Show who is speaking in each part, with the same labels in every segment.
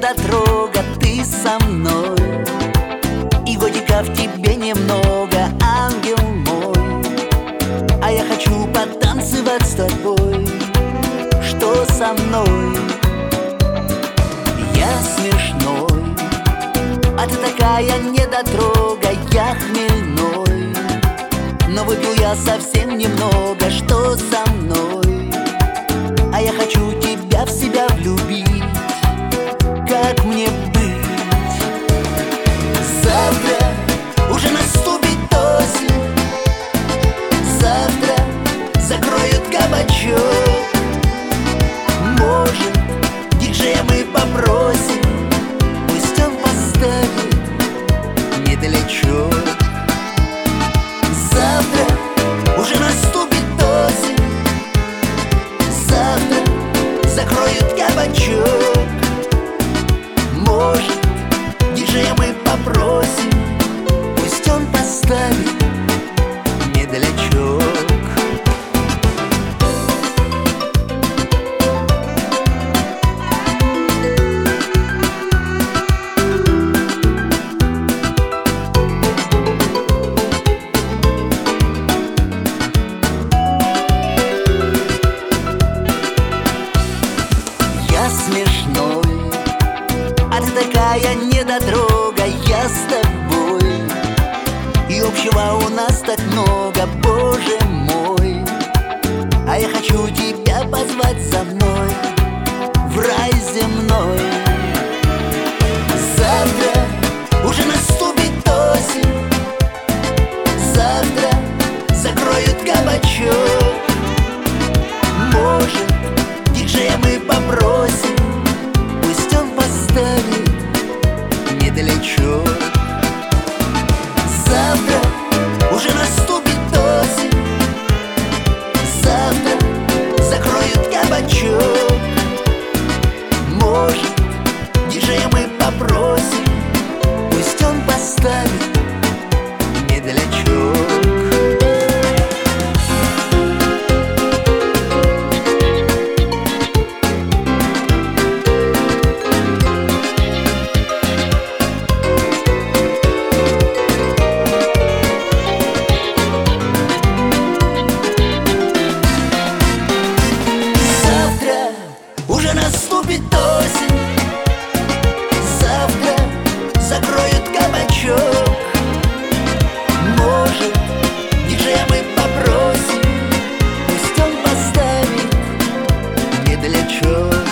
Speaker 1: недотрога, ты со мной. И годиков тебе немного, ангел мой. А я хочу потанцевать с тобой. Что со мной? Я смешной, а ты такая недотрога, я хмельной. Но выпил я совсем немного. Что со мной? А я хочу тебя в себя влюбить. Как мне быть? Завтра уже наступит осень. Завтра закроют кабачок. Может, диджея мы попросим, пусть он поставит недалечок. Завтра уже наступит осень. Завтра закроют кабачок. Может, диджея мы попросим, пусть он поставит недалечок. Смешной, а ты такая недотрога, я с тобой. И общего у нас так много, боже мой. А я хочу тебя позвать за мной в рай земной. Завтра уже наступит осень. Завтра закроют кабачок. Может, диджея мы попросим, пусть он поставит недалечок. Завтра уже наступит осень. Завтра закроют кабачок. Может, диджея мы попросим, пусть он поставит недалечок. Уже наступит осень. Завтра закроют кабачок. Может, диджея мы попросим, пусть он поставит недалечок.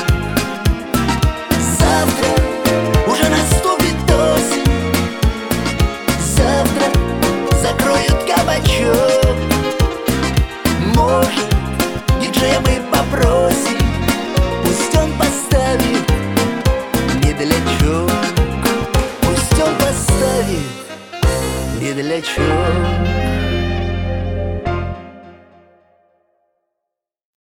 Speaker 1: Завтра уже наступит осень. Завтра закроют кабачок. Может, диджея мы попросим, пусть он поставит недалечок. Пусть он поставит недалечок.